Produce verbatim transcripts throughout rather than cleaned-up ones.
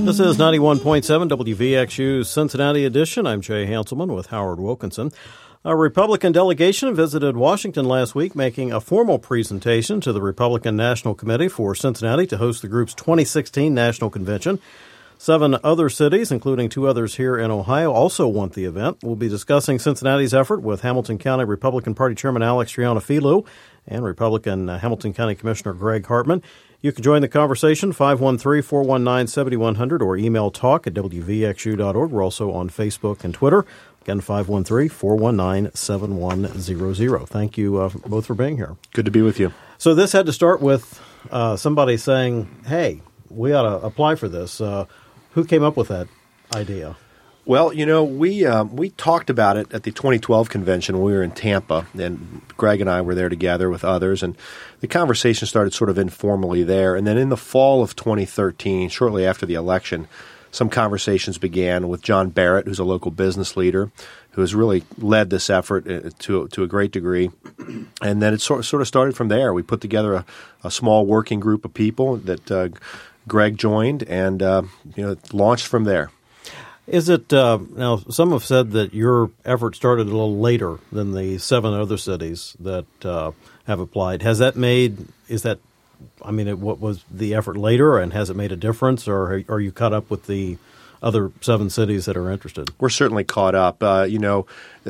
This is ninety-one point seven W V X U's Cincinnati edition. I'm Jay Hanselman with Howard Wilkinson. A Republican delegation visited Washington last week, making a formal presentation to the Republican National Committee for Cincinnati to host the group's twenty sixteen National Convention. Seven other cities, including two others here in Ohio, also want the event. We'll be discussing Cincinnati's effort with Hamilton County Republican Party Chairman Alex Triantafilou and Republican uh, Hamilton County Commissioner Greg Hartman. You can join the conversation, five one three, four one nine, seven one zero zero, or email talk at w v x u dot org. We're also on Facebook and Twitter. Again, five one three, four one nine, seven one zero zero. Thank you uh, both for being here. Good to be with you. So this had to start with uh, somebody saying, hey, we ought to apply for this. Uh, who came up with that idea? Well, you know, we um, we talked about it at the twenty twelve convention when we were in Tampa, and Greg and I were there together with others, and the conversation started sort of informally there. And then in the fall of twenty thirteen, shortly after the election, some conversations began with John Barrett, who's a local business leader, who has really led this effort to to a great degree. And then it sort sort of started from there. We put together a, a small working group of people that uh, Greg joined, and uh, you know, launched from there. Is it uh, now? Some have said that your effort started a little later than the seven other cities that uh, have applied. Has that made? Is that? I mean, it, what was the effort later, and has it made a difference, or are you caught up with the other seven cities that are interested? We're certainly caught up. Uh, you know,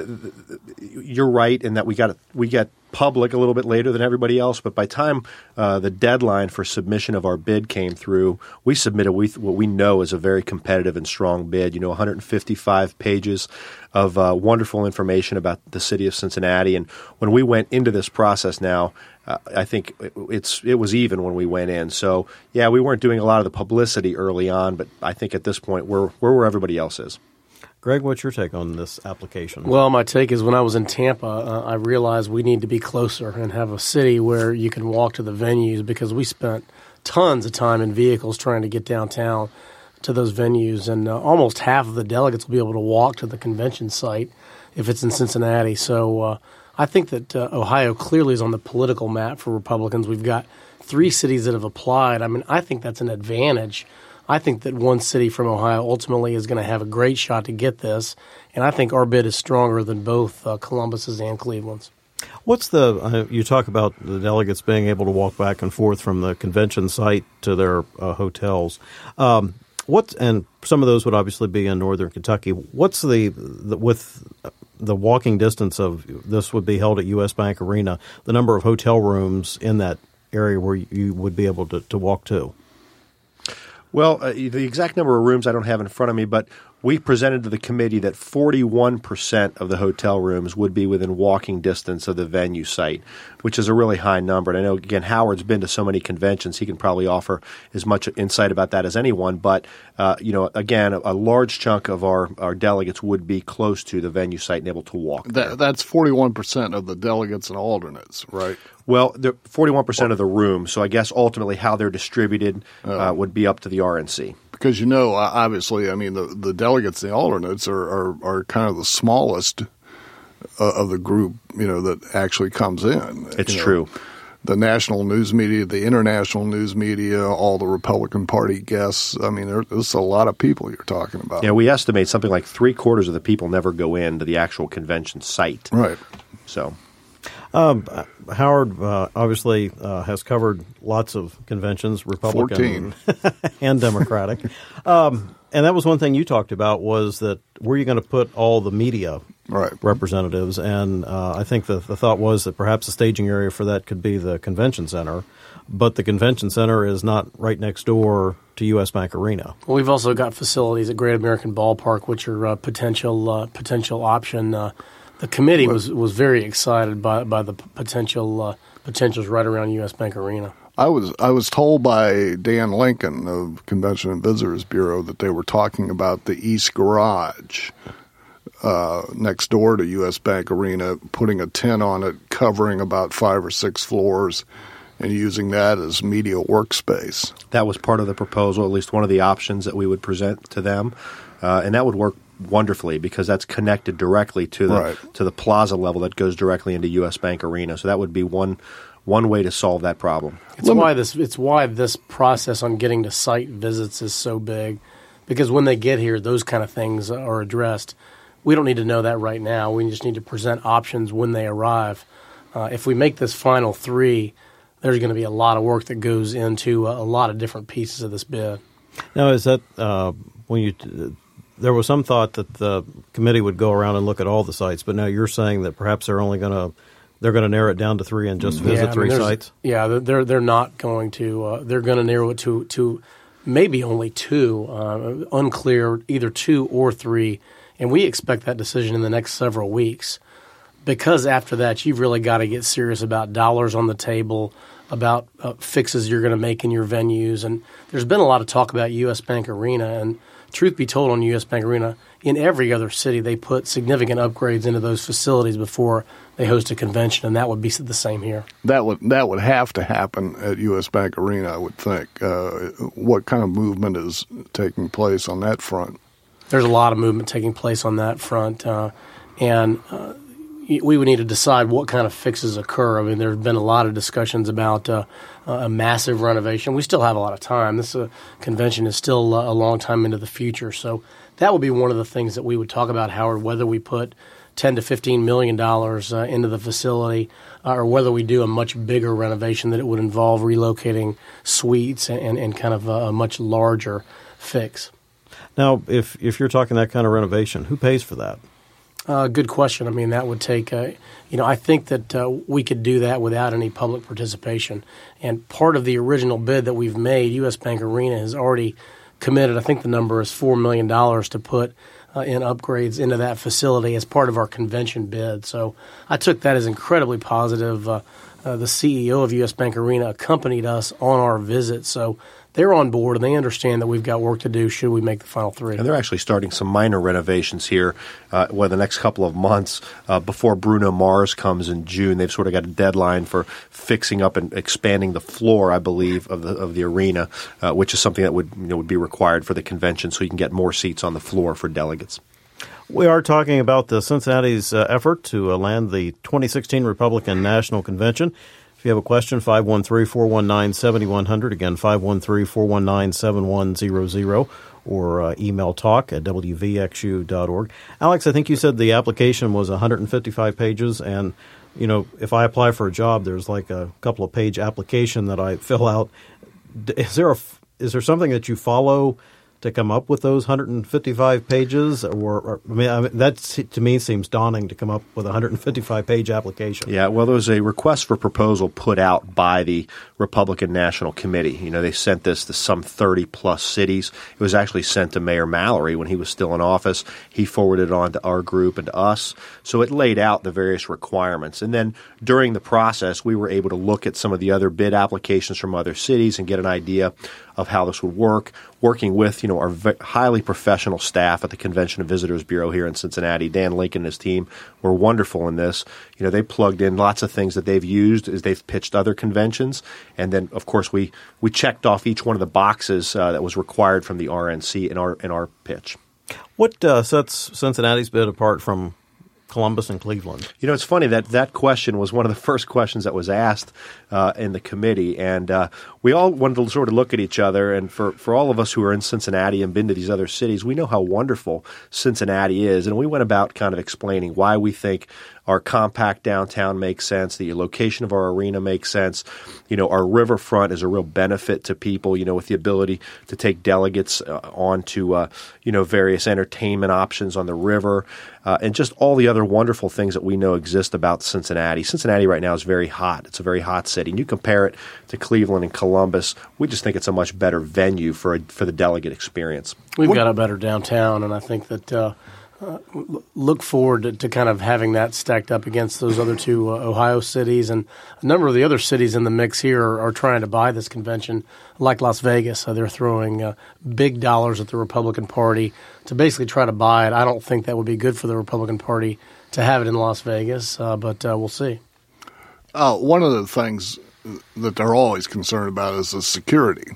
you're right in that we got we got public a little bit later than everybody else, but by the time uh, the deadline for submission of our bid came through, we submitted we, what we know is a very competitive and strong bid. You know, one hundred fifty-five pages of uh, wonderful information about the city of Cincinnati. And when we went into this process now, uh, I think it's it was even when we went in. So, yeah, we weren't doing a lot of the publicity early on, but I think at this point we're, we're where everybody else is. Greg, what's your take on this application? Well, my take is when I was in Tampa, uh, I realized we need to be closer and have a city where you can walk to the venues, because we spent tons of time in vehicles trying to get downtown to those venues, and uh, almost half of the delegates will be able to walk to the convention site if it's in Cincinnati. So uh, I think that uh, Ohio clearly is on the political map for Republicans. We've got three cities that have applied. I mean, I think that's an advantage. I think that one city from Ohio ultimately is going to have a great shot to get this, and I think our bid is stronger than both uh, Columbus's and Cleveland's. What's the uh, – you talk about the delegates being able to walk back and forth from the convention site to their uh, hotels. Um, what and some of those would obviously be in northern Kentucky. What's the, the – with the walking distance of – this would be held at U S. Bank Arena, the number of hotel rooms in that area where you would be able to, to walk to? Well, uh, the exact number of rooms I don't have in front of me, but we presented to the committee that forty-one percent of the hotel rooms would be within walking distance of the venue site, which is a really high number. And I know, again, Howard's been to so many conventions, he can probably offer as much insight about that as anyone. But, uh, you know, again, a, a large chunk of our, our delegates would be close to the venue site and able to walk there. That, that's forty-one percent of the delegates and alternates, right? Well, the forty-one percent of the rooms, so I guess ultimately how they're distributed uh, would be up to the R N C. Because, you know, obviously, I mean, the, the delegates, the alternates are, are, are kind of the smallest uh, of the group, you know, that actually comes in. It's you know, true. The national news media, the international news media, all the Republican Party guests. I mean, there, there's a lot of people you're talking about. Yeah, we estimate something like three quarters of the people never go into the actual convention site. Right. So... Um, Howard uh, obviously uh, has covered lots of conventions, Republican and Democratic. Um, and that was one thing you talked about, was that where are you going to put all the media right. representatives? And uh, I think the, the thought was that perhaps the staging area for that could be the convention center. But the convention center is not right next door to U S. Bank Arena. Well, we've also got facilities at Great American Ballpark, which are a potential, uh, potential option. Uh, The committee was, was very excited by by the potential uh, potentials right around U S. Bank Arena. I was I was told by Dan Lincoln of Convention and Visitors Bureau that they were talking about the East Garage uh, next door to U S. Bank Arena, putting a tent on it, covering about five or six floors, and using that as media workspace. That was part of the proposal, at least one of the options that we would present to them, uh, and that would work wonderfully because that's connected directly to the right. to the plaza level that goes directly into U S. Bank Arena. So that would be one one way to solve that problem. It's why this it's why this process on getting to site visits is so big. because when they get here, those kind of things are addressed. We don't need to know that right now. We just need to present options when they arrive. Uh, if we make this final three, there's going to be a lot of work that goes into a, a lot of different pieces of this bid. Now, is that uh, when you uh, there was some thought that the committee would go around and look at all the sites, but now you're saying that perhaps they're only going to they're going to narrow it down to three and just visit yeah, three I mean, sites? Yeah, they're they're not going to uh, they're going to narrow it to to maybe only two, uh, unclear either two or three, and we expect that decision in the next several weeks. Because after that, you've really got to get serious about dollars on the table, about uh, fixes you're going to make in your venues. And there's been a lot of talk about U S. Bank Arena. And truth be told, on U S. Bank Arena, in every other city, they put significant upgrades into those facilities before they host a convention, and that would be the same here. That would that would have to happen at U S. Bank Arena, I would think. Uh, what kind of movement is taking place on that front? There's a lot of movement taking place on that front, uh, and uh, we would need to decide what kind of fixes occur. I mean, there have been a lot of discussions about uh, a massive renovation. We still have a lot of time. This uh, convention is still uh, a long time into the future. So that would be one of the things that we would talk about, Howard, whether we put ten to fifteen million dollars uh, into the facility uh, or whether we do a much bigger renovation that it would involve relocating suites and, and, and kind of a, a much larger fix. Now, if if you're talking that kind of renovation, who pays for that? Uh, good question. I mean, that would take, uh, you know, I think that uh, we could do that without any public participation. And part of the original bid that we've made, U S. Bank Arena has already committed, I think the number is four million dollars to put uh, in upgrades into that facility as part of our convention bid. So I took that as incredibly positive. Uh, uh, the C E O of U S. Bank Arena accompanied us on our visit. So they're on board, and they understand that we've got work to do should we make the final three. And they're actually starting some minor renovations here uh, well, the next couple of months uh, before Bruno Mars comes in June. They've sort of got a deadline for fixing up and expanding the floor, I believe, of the of the arena, uh, which is something that would you know, would be required for the convention so you can get more seats on the floor for delegates. We are talking about the Cincinnati's uh, effort to uh, land the twenty sixteen Republican National Convention. If you have a question, five one three, four one nine, seven one zero zero. Again, five one three, four one nine, seven one zero zero. Or uh, email talk at w v x u dot org. Alex, I think you said the application was one hundred fifty-five pages. And, you know, if I apply for a job, there's like a couple of page application that I fill out. Is there a, is there something that you follow to come up with those one hundred fifty-five pages? Or, or I mean, I mean, that to me seems daunting to come up with a one hundred fifty-five page application. Yeah, well, there was a request for proposal put out by the Republican National Committee. You know, they sent this to some thirty plus cities. It was actually sent to Mayor Mallory when he was still in office. He forwarded it on to our group and to us. So it laid out the various requirements. And then during the process, we were able to look at some of the other bid applications from other cities and get an idea of how this would work, working with, you know, our v- highly professional staff at the Convention and Visitors Bureau here in Cincinnati. Dan Lincoln and his team were wonderful in this. You know, they plugged in lots of things that they've used as they've pitched other conventions. And then, of course, we, we checked off each one of the boxes uh, that was required from the R N C in our in our pitch. What uh, sets Cincinnati's bid apart from Columbus and Cleveland? You know, it's funny that that question was one of the first questions that was asked uh, in the committee, and uh, we all wanted to sort of look at each other. And for, for all of us who are in Cincinnati and been to these other cities, we know how wonderful Cincinnati is, and we went about kind of explaining why we think our compact downtown makes sense, the location of our arena makes sense. You know, our riverfront is a real benefit to people, you know, with the ability to take delegates uh, onto, uh, you know, various entertainment options on the river, uh, and just all the other wonderful things that we know exist about Cincinnati. Cincinnati right now is very hot. It's a very hot city. And you compare it to Cleveland and Columbus, we just think it's a much better venue for a, for the delegate experience. We've got a better downtown, and I think that uh, Uh, look forward to, to kind of having that stacked up against those other two uh, Ohio cities. And a number of the other cities in the mix here are, are trying to buy this convention, like Las Vegas. Uh, they're throwing uh, big dollars at the Republican Party to basically try to buy it. I don't think that would be good for the Republican Party to have it in Las Vegas, uh, but uh, we'll see. Uh, one of the things that they're always concerned about is the security,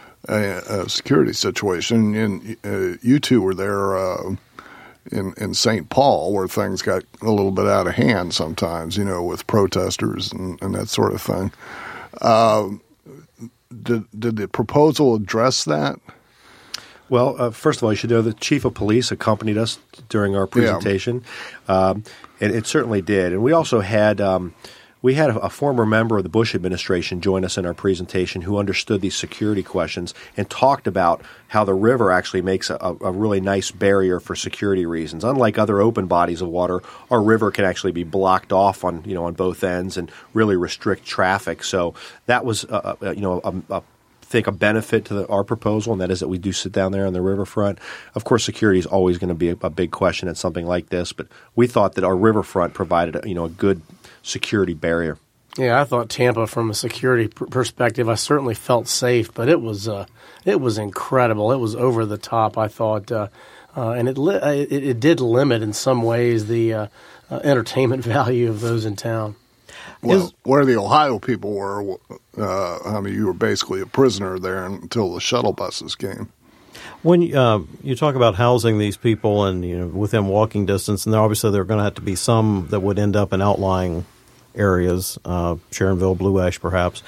uh, uh, security situation. And uh, you two were there uh, in in Saint Paul, where things got a little bit out of hand sometimes, you know, with protesters and, and that sort of thing. Uh, did did the proposal address that? Well, uh, first of all, you should know the chief of police accompanied us during our presentation, yeah. um, and it certainly did. And we also had um, we had a, a former member of the Bush administration join us in our presentation who understood these security questions and talked about how the river actually makes a, a really nice barrier for security reasons. Unlike other open bodies of water, our river can actually be blocked off on you know on both ends and really restrict traffic. So that was uh, uh, you know a, a think a benefit to the, our proposal, and that is that we do sit down there on the riverfront. Of course, security is always going to be a, a big question at something like this, but we thought that our riverfront provided a, you know a good security barrier. Yeah, I thought Tampa, from a security pr- perspective, I certainly felt safe, but it was uh, it was incredible. It was over the top, I thought, uh, uh, and it, li- it it did limit in some ways the uh, uh, entertainment value of those in town. Well, Is, where the Ohio people were, uh, I mean, you were basically a prisoner there until the shuttle buses came. When uh, you talk about housing these people and you know within walking distance, and obviously there are going to have to be some that would end up in outlying areas, uh, Sharonville, Blue Ash, perhaps.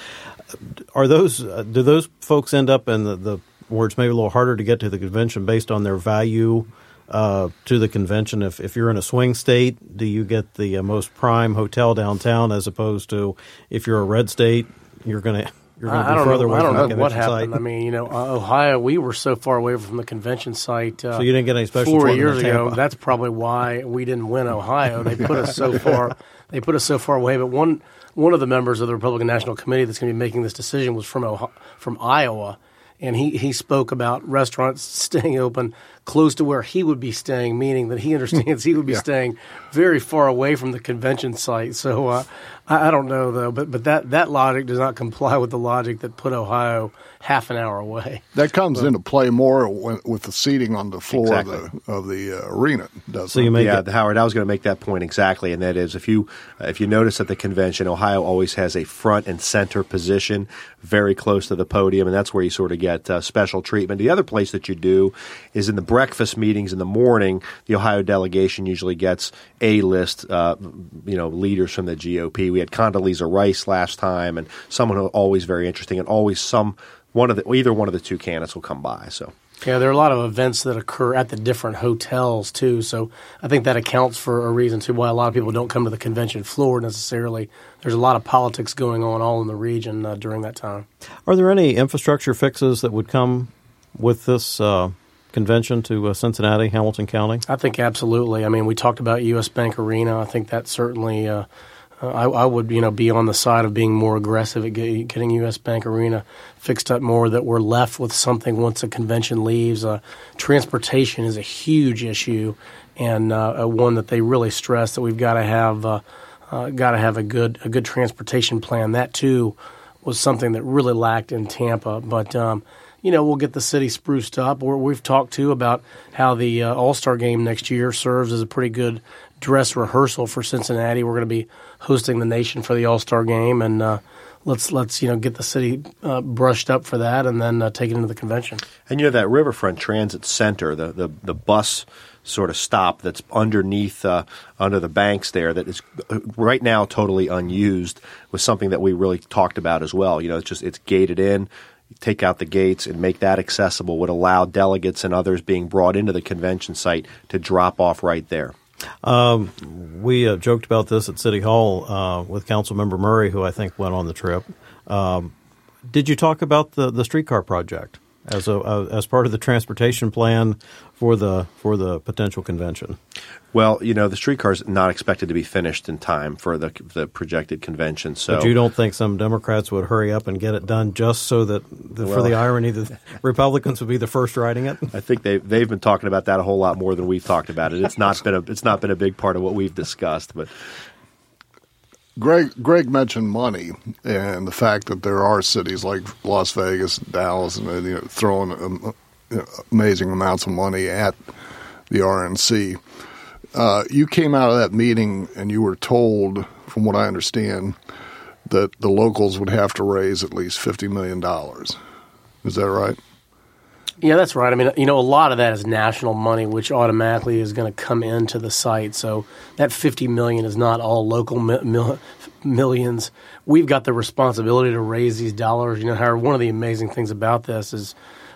Are those uh, do those folks end up in the, the where it's maybe a little harder to get to the convention based on their value uh, to the convention? If if you're in a swing state, do you get the uh, most prime hotel downtown as opposed to if you're a red state, you're going to you're going to be further know, away from the convention what happened. site? I mean, you know, uh, Ohio, we were so far away from the convention site. Uh, so you didn't get any special four treatment years in Tampa. ago. That's probably why we didn't win Ohio. They put us so far. They put us so far away. But one one of the members of the Republican National Committee that's going to be making this decision was from Ohio, from Iowa. And he, he spoke about restaurants staying open close to where he would be staying, meaning that he understands he would be yeah. staying very far away from the convention site. So uh, I, I don't know, though. But but that, that logic does not comply with the logic that put Ohio half an hour away. That comes but, into play more when, with the seating on the floor exactly. of the, of the uh, arena, doesn't so you make yeah, it, Howard, I was going to make that point exactly, and that is if you uh, if you notice at the convention, Ohio always has a front and center position very close to the podium, and that's where you sort of get uh, special treatment. The other place that you do is in the breakfast meetings in the morning. The Ohio delegation usually gets A-list, uh, you know, leaders from the G O P. We had Condoleezza Rice last time, and someone who always very interesting, and always some one of the either one of the two candidates will come by. So. Yeah, there are a lot of events that occur at the different hotels, too. So I think that accounts for a reason, too, why a lot of people don't come to the convention floor necessarily. There's a lot of politics going on all in the region uh, during that time. Are there any infrastructure fixes that would come with this uh, convention to uh, Cincinnati, Hamilton County? I think absolutely. I mean, we talked about U S. Bank Arena. I think that certainly uh, – Uh, I, I would, you know, be on the side of being more aggressive at get, getting U S. Bank Arena fixed up more, that we're left with something once a convention leaves. Uh, transportation is a huge issue, and uh, one that they really stress that we've got to have, uh, uh, got to have a good, a good transportation plan. That too was something that really lacked in Tampa, but. Um, You know, we'll get the city spruced up. We're, we've talked, too, about how the uh, All-Star Game next year serves as a pretty good dress rehearsal for Cincinnati. We're going to be hosting the nation for the All-Star Game, and uh, let's, let's you know, get the city uh, brushed up for that and then uh, take it into the convention. And, you know, that Riverfront Transit Center, the, the, the bus sort of stop that's underneath, uh, under the banks there that is right now totally unused was something that we really talked about as well. You know, it's just it's gated in. Take out the gates and make that accessible would allow delegates and others being brought into the convention site to drop off right there. Um, we uh, joked about this at City Hall uh, with Councilmember Murray, who I think went on the trip. Um, did you talk about the, the streetcar project as a uh, as part of the transportation plan for the for the potential convention? Well, you know, the streetcar is not expected to be finished in time for the the projected convention. So, but you don't think some Democrats would hurry up and get it done just so that, the, well, for the irony that Republicans would be the first writing it? I think they they've been talking about that a whole lot more than we've talked about it. It's not been a it's not been a big part of what we've discussed, but. Greg Greg mentioned money and the fact that there are cities like Las Vegas, Dallas, and you know, throwing um, you know, amazing amounts of money at the R N C. Uh, you came out of that meeting and you were told, from what I understand, that the locals would have to raise at least fifty million dollars. Is that right? Yeah, that's right. I mean, you know, a lot of that is national money, which automatically is going to come into the site. So that fifty million dollars is not all local mi- mil- millions. We've got the responsibility to raise these dollars. You know, Howard, one of the amazing things about this is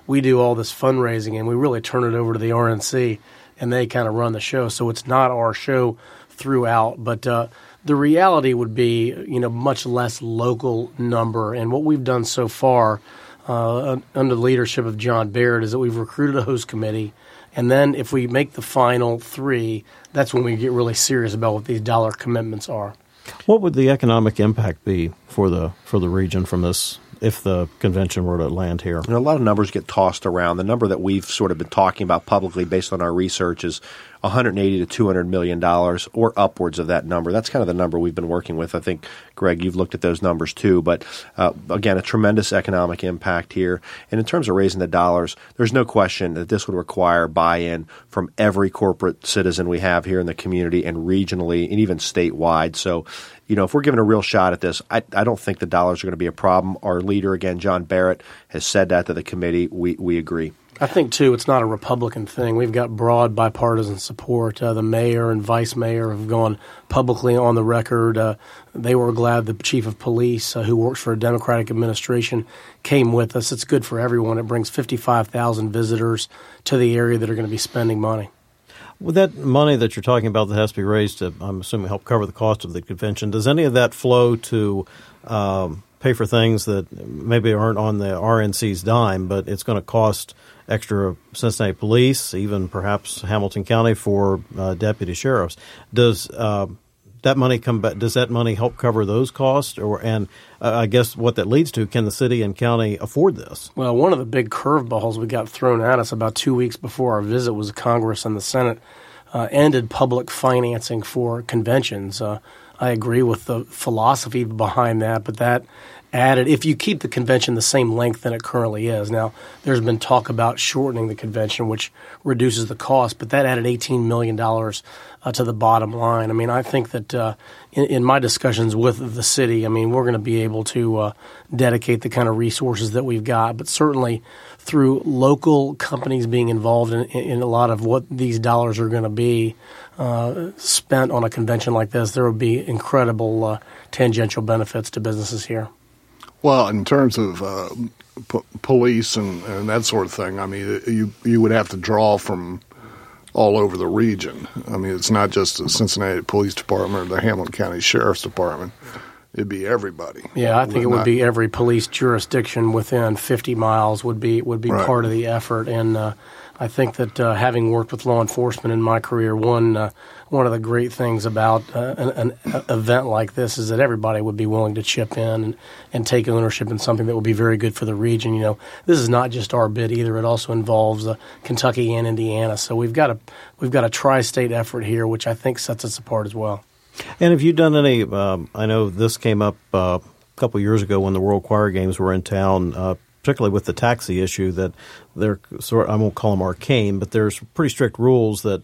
we do all this fundraising and we really turn it over to the R N C and they kind of run the show. So it's not our show throughout, but uh, the reality would be, you know, much less local number. And what we've done so far uh, under the leadership of John Barrett is that we've recruited a host committee. And then if we make the final three, that's when we get really serious about what these dollar commitments are. What would the economic impact be for the for the region from this if the convention were to land here? You know, a lot of numbers get tossed around. The number that we've sort of been talking about publicly based on our research is one hundred eighty to two hundred million dollars or upwards of that number. That's kind of the number we've been working with. I think, Greg, you've looked at those numbers too. But uh, again, a tremendous economic impact here. And in terms of raising the dollars, there's no question that this would require buy-in from every corporate citizen we have here in the community and regionally and even statewide. So, you know, if we're given a real shot at this, I, I don't think the dollars are going to be a problem. Our leader, again, John Barrett, has said that to the committee. We, we agree. I think, too, it's not a Republican thing. We've got broad bipartisan support. Uh, the mayor and vice mayor have gone publicly on the record. Uh, they were glad the chief of police, uh, who works for a Democratic administration, came with us. It's good for everyone. It brings fifty-five thousand visitors to the area that are going to be spending money. With that money that you're talking about that has to be raised to, I'm assuming, help cover the cost of the convention, does any of that flow to um, pay for things that maybe aren't on the R N C's dime, but it's going to cost extra Cincinnati police, even perhaps Hamilton County for uh, deputy sheriffs? Does uh, that money come back? Does that money help cover those costs? Or and uh, I guess what that leads to, can the city and county afford this? Well, one of the big curveballs we got thrown at us about two weeks before our visit was Congress and the Senate uh, ended public financing for conventions. Uh, I agree with the philosophy behind that, but that added, if you keep the convention the same length than it currently is. Now, there's been talk about shortening the convention, which reduces the cost, but that added eighteen million dollars uh, to the bottom line. I mean, I think that uh, in, in my discussions with the city, I mean, we're going to be able to uh, dedicate the kind of resources that we've got, but certainly through local companies being involved in, in a lot of what these dollars are going to be uh, spent on a convention like this, there will be incredible uh, tangential benefits to businesses here. Well, in terms of uh, p- police and, and that sort of thing, I mean, you you would have to draw from all over the region. I mean, it's not just the Cincinnati Police Department or the Hamilton County Sheriff's Department. It'd be everybody. Yeah, I think it would not, be every police jurisdiction within fifty miles would be would be right. part of the effort. And uh, I think that uh, having worked with law enforcement in my career, one uh, one of the great things about uh, an, an event like this is that everybody would be willing to chip in and, and take ownership in something that will be very good for the region. You know, this is not just our bid either; it also involves uh, Kentucky and Indiana. So we've got a we've got a tri-state effort here, which I think sets us apart as well. And have you done any, um, I know this came up uh, a couple years ago when the World Choir Games were in town, uh, particularly with the taxi issue, that they're sort of, I won't call them arcane, but there's pretty strict rules that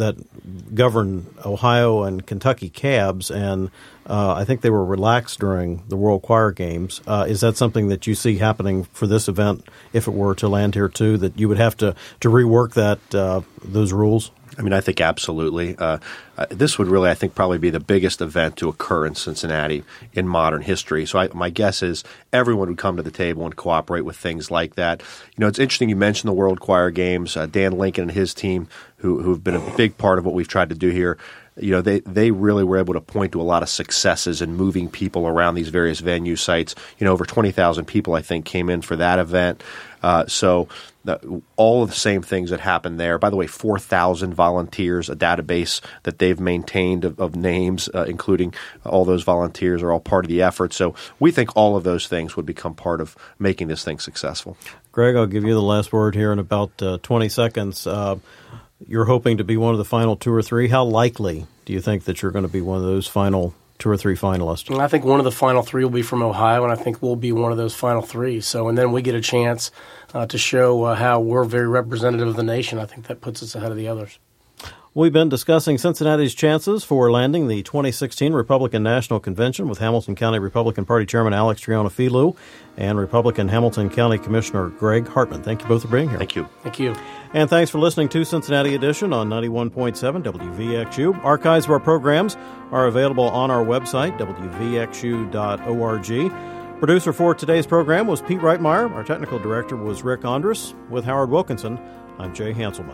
that govern Ohio and Kentucky cabs, and uh, I think they were relaxed during the World Choir Games. Uh, is that something that you see happening for this event if it were to land here too, that you would have to, to rework that uh, those rules? I mean, I think absolutely. Uh, uh, this would really, I think, probably be the biggest event to occur in Cincinnati in modern history. So I, my guess is everyone would come to the table and cooperate with things like that. You know, it's interesting you mentioned the World Choir Games. Uh, Dan Lincoln and his team, who who have been a big part of what we've tried to do here, you know, they, they really were able to point to a lot of successes in moving people around these various venue sites. You know, over twenty thousand people, I think, came in for that event. Uh, so the, all of the same things that happened there. By the way, four thousand volunteers, a database that they've maintained of, of names, uh, including all those volunteers are all part of the effort. So we think all of those things would become part of making this thing successful. Greg, I'll give you the last word here in about uh, twenty seconds. Uh, you're hoping to be one of the final two or three. How likely do you think that you're going to be one of those final two or three finalists? I think one of the final three will be from Ohio, and I think we'll be one of those final three. So, and then we get a chance uh, to show uh, how we're very representative of the nation. I think that puts us ahead of the others. We've been discussing Cincinnati's chances for landing the twenty sixteen Republican National Convention with Hamilton County Republican Party Chairman Alex Triona-Filou and Republican Hamilton County Commissioner Greg Hartman. Thank you both for being here. Thank you. Thank you. And thanks for listening to Cincinnati Edition on ninety-one point seven W V X U. Archives of our programs are available on our website, W V X U dot org. Producer for today's program was Pete Reitmeyer. Our technical director was Rick Andrus. With Howard Wilkinson, I'm Jay Hanselman.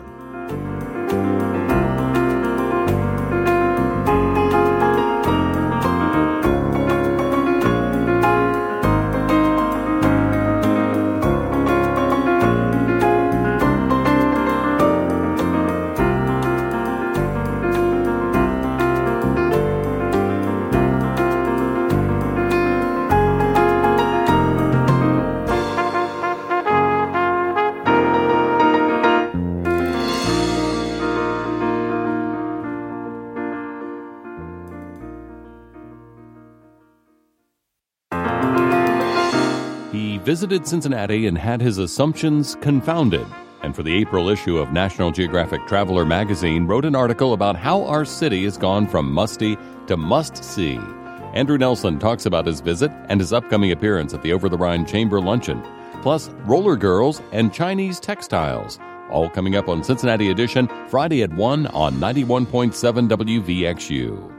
Visited Cincinnati and had his assumptions confounded. And for the April issue of National Geographic Traveler magazine, wrote an article about how our city has gone from musty to must-see. Andrew Nelson talks about his visit and his upcoming appearance at the Over the Rhine Chamber Luncheon, plus roller girls and Chinese textiles. All coming up on Cincinnati Edition, Friday at one on ninety-one point seven W V X U.